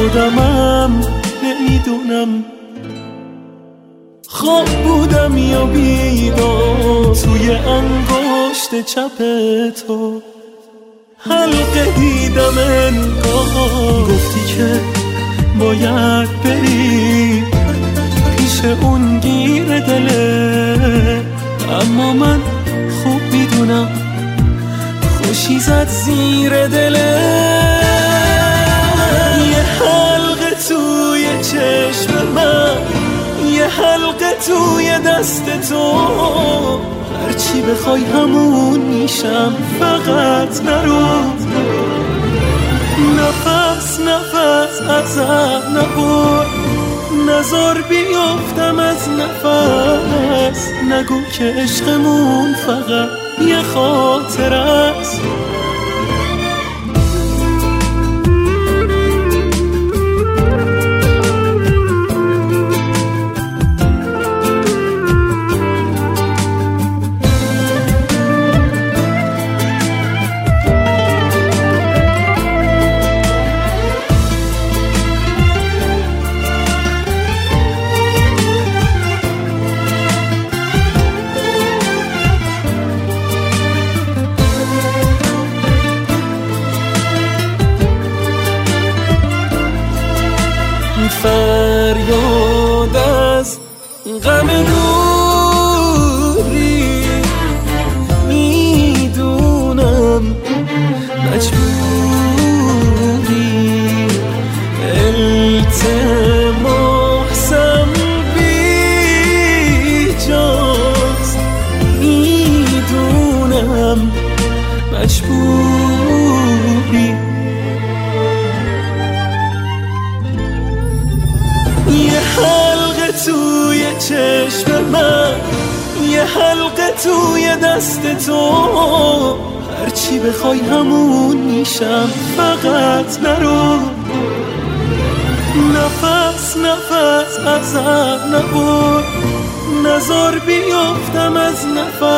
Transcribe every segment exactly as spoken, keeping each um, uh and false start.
خودمم نمیدونم خواب بودم یا بیدار توی انگشت چپ تو حلقه دیدم انگار گفتی که باید بری پیش اون گیر دله اما من خوب میدونم خوشی زد زیر دله یه حلقه توی چشم من یه حلقه توی دست تو هرچی بخوای همون میشم فقط نرو نفس نفس ازم نبر نزار بیافتم از نفس نگو که عشقمون فقط یه خاطر است فریاد از غم دوری میدونم مجبوری التماسم بیجاست میدونم مجبوری یه حلقه توی چشم من یه حلقه توی دست تو هرچی بخوای همون میشم فقط نرو نفس نفس ازم نبر نزار بیافتم از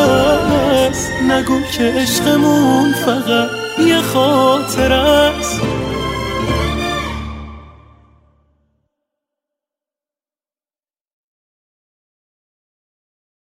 نفس نگو که عشقمون فقط یه خاطر است